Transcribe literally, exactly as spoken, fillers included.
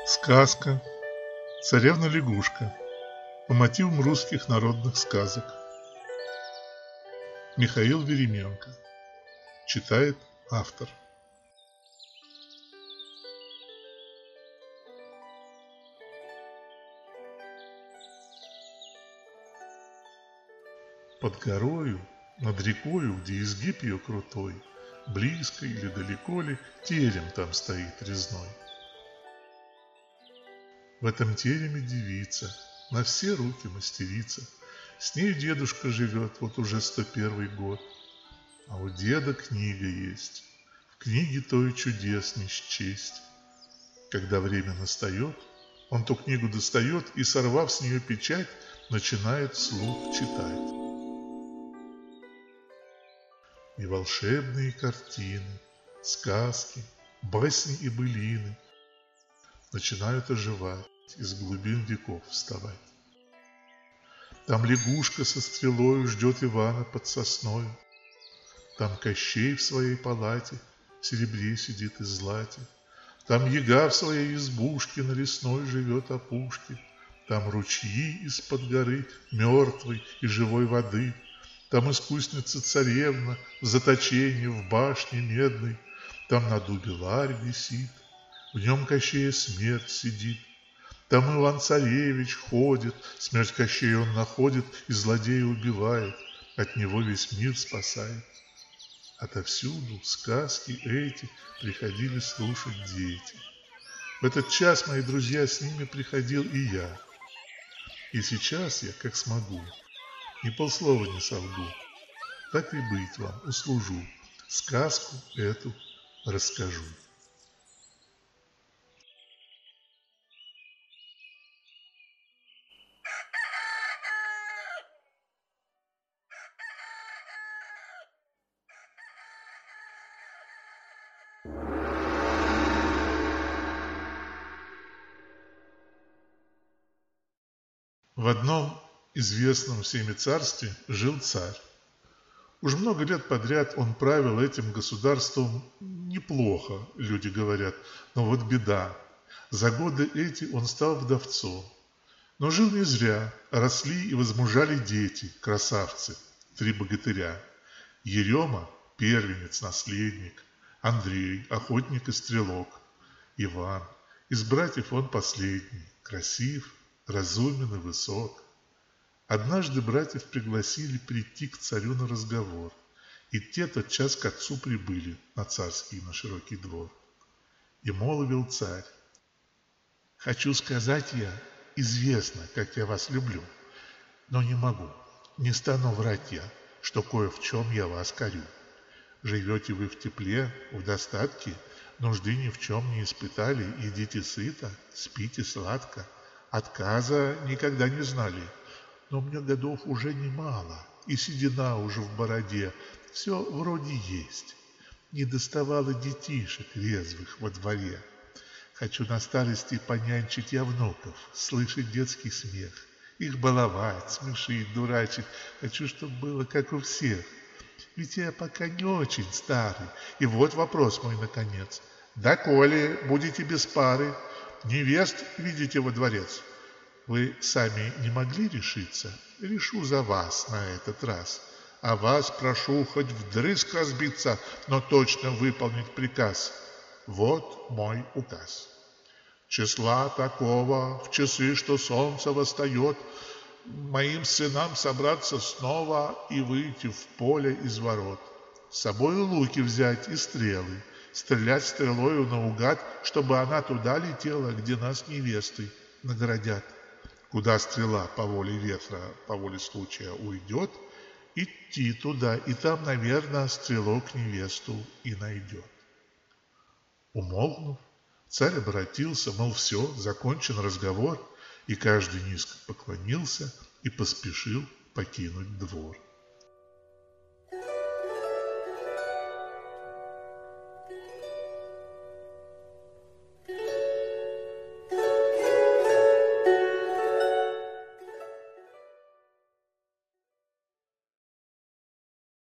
Сказка «Царевна-лягушка» по мотивам русских народных сказок. Михаил Веременко. Читает автор. Под горою, над рекою, где изгиб ее крутой, близко или далеко ли, терем там стоит резной. В этом тереме девица, на все руки мастерица. С нею дедушка живет вот уже сто первый год. А у деда книга есть, в книге той чудес не счесть. Когда время настает, он ту книгу достает и, сорвав с нее печать, начинает вслух читать. И волшебные картины, сказки, басни и былины начинают оживать, из глубин веков вставать. Там лягушка со стрелою ждет Ивана под сосною. Там Кощей в своей палате в серебре сидит и злате. Там яга в своей избушке на лесной живет опушке. Там ручьи из-под горы мертвой и живой воды. Там искусница царевна в заточении в башне медной. Там на дубе ларь висит, в нем Кощея смерть сидит. Там Иван-царевич ходит, смерть Кощея он находит и злодея убивает, от него весь мир спасает. Отовсюду сказки эти приходили слушать дети. В этот час, мои друзья, с ними приходил и я. И сейчас я, как смогу, ни полслова не солгу. Так и быть вам услужу, сказку эту расскажу. В одном известном всеми царстве жил царь. Уж много лет подряд он правил этим государством неплохо, люди говорят, но вот беда. За годы эти он стал вдовцом. Но жил не зря, росли и возмужали дети, красавцы, три богатыря. Ерема – первенец-наследник, Андрей – охотник и стрелок, Иван – из братьев он последний, красив, разумен и высок. Однажды братьев пригласили прийти к царю на разговор, и те тотчас к отцу прибыли на царский на широкий двор. И молвил царь: «Хочу сказать я, известно, как я вас люблю, но не могу, не стану врать я, что кое в чем я вас корю. Живете вы в тепле, в достатке, нужды ни в чем не испытали, едите сыто, спите сладко, отказа никогда не знали. Но мне годов уже немало, и седина уже в бороде, все вроде есть. Не доставало детишек резвых во дворе. Хочу на старости понянчить я внуков, слышать детский смех, их баловать, смешить, дурачить. Хочу, чтобы было как у всех. Ведь я пока не очень старый. И вот вопрос мой, наконец. Доколе будете без пары, невест видите во дворец? Вы сами не могли решиться? Решу за вас на этот раз. А вас прошу хоть вдрызг разбиться, но точно выполнить приказ. Вот мой указ. Числа такого, в часы, что солнце восстает, моим сынам собраться снова и выйти в поле из ворот. С собой луки взять и стрелы, стрелять стрелою наугад, чтобы она туда летела, где нас невесты наградят. Куда стрела по воле ветра, по воле случая уйдет, идти туда, и там, наверное, стрелок невесту и найдет. Умолкнув, царь обратился, мол, все, закончен разговор, и каждый низко поклонился и поспешил покинуть двор.